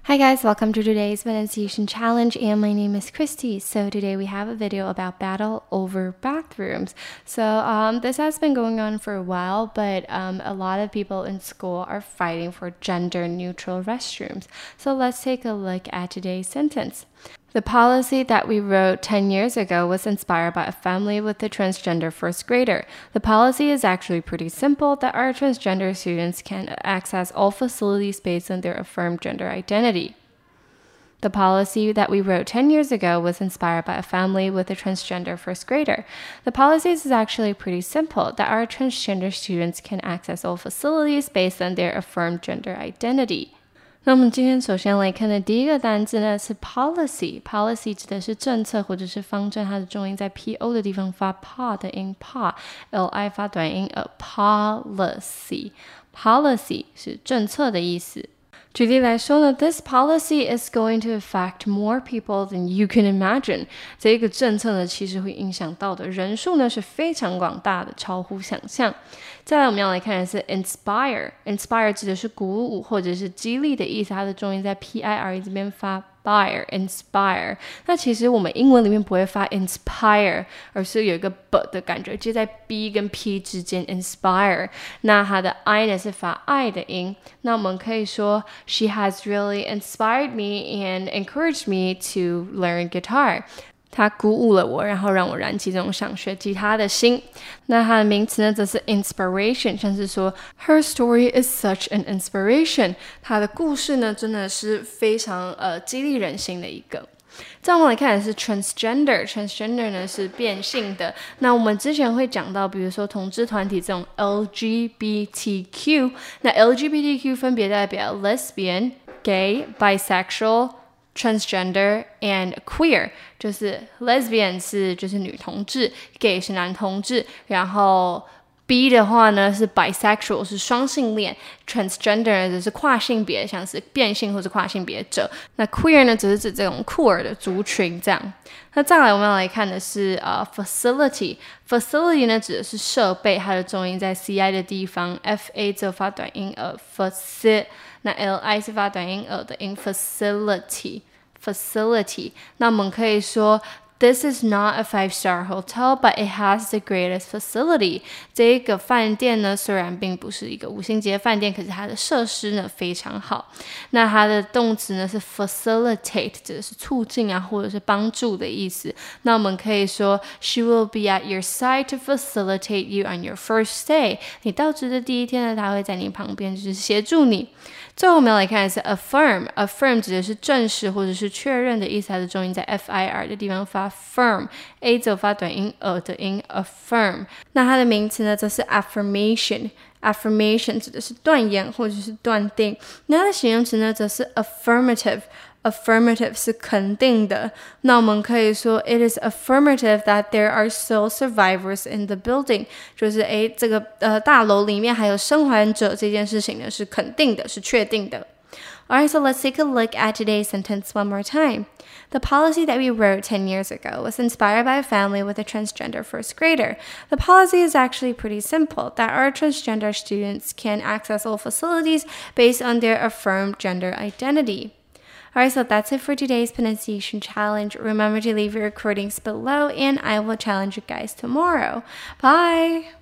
Hi guys, welcome to today's pronunciation challenge and my name is Christy. So today we have a video about battle over bathrooms. So this has been going on for a while, but a lot of people in school are fighting for gender neutral restrooms. So let's take a look at today's sentence. The policy that we wrote 10 years ago was inspired by a family with a transgender first grader. The policy is actually pretty simple that our transgender students can access all facilities based on their affirmed gender identity. The policy that we wrote 10 years ago was inspired by a family with a transgender first grader. The policy is actually pretty simple that our transgender students can access all facilities based on their affirmed gender identity. 那我们今天首先来看的第一个单字呢是 policy。policy 指的是政策或者是方针，它的重音在 po 的地方发 pa 的音 pa，li 发短音policy。policy 是政策的意思。举例来说呢 ，This policy is going to affect more people than you can imagine。这个政策呢，其实会影响到的人数呢是非常广大的，超乎想象。再来，我们要来看的是 inspire。inspire 指的是鼓舞或者是激励的意思，它的重音在 pir 这边发 inspire。那其实我们英文里面不会发 inspire， 而是有一个 b 的感觉，就在 b 跟 p 之间 inspire。那它的 i 呢是发 i 的音。那我们可以说 She has really inspired me and encouraged me to learn guitar。它鼓舞了我，然后让我燃起这种想学吉他的心。那它的名词呢，则是 inspiration， 像是说 Her story is such an inspiration。它的故事呢，真的是非常激励人心的一个。再我们来看的是 transgender 呢是变性的。那我们之前会讲到，比如说同志团体这种 LGBTQ， 那 LGBTQ 分别代表 lesbian、gay、bisexual、transgender and queer， 就是 lesbian 就是女同志， gay 是男同志，然后 B 的话呢是 bisexual 是双性恋， transgender 呢则是跨性别，像是变性或是跨性别者。那 queer 呢只是指这种酷儿的族群这样。那再来我们要来看的是facility 呢指的是设备，它的重音在 ci 的地方 fa 则发短音faci， 那 li 是发短音的音 facility。那我们可以说This is not a 5-star hotel, but it has the greatest facility. 这个饭店呢，虽然并不是一个5星级的饭店，可是它的设施呢非常好。那它的动词呢是 facilitate， 指的是促进啊，或者是帮助的意思。那我们可以说 She will be at your side to facilitate you on your first day. 你到职的第一天呢，她会在你旁边，就是协助你。最后我们要来看的是 affirm 指的是证实或者是确认的意思，它的重音在 fir 的地方发 firm，a 则发短音的音 affirm。那它的名词呢则是 affirmation 指的是断言或者是断定。那它的形容词呢则是 affirmative 是肯定的。那我们可以说 It is affirmative that there are still survivors in the building， 就是这个大楼里面还有生还者，这件事情呢是肯定的，是确定的。Alright, so let's take a look at today's sentence one more time. The policy that we wrote 10 years ago was inspired by a family with a transgender first grader. The policy is actually pretty simple, that our transgender students can access all facilities based on their affirmed gender identity. Alright, so that's it for today's pronunciation challenge. Remember to leave your recordings below and I will challenge you guys tomorrow. Bye!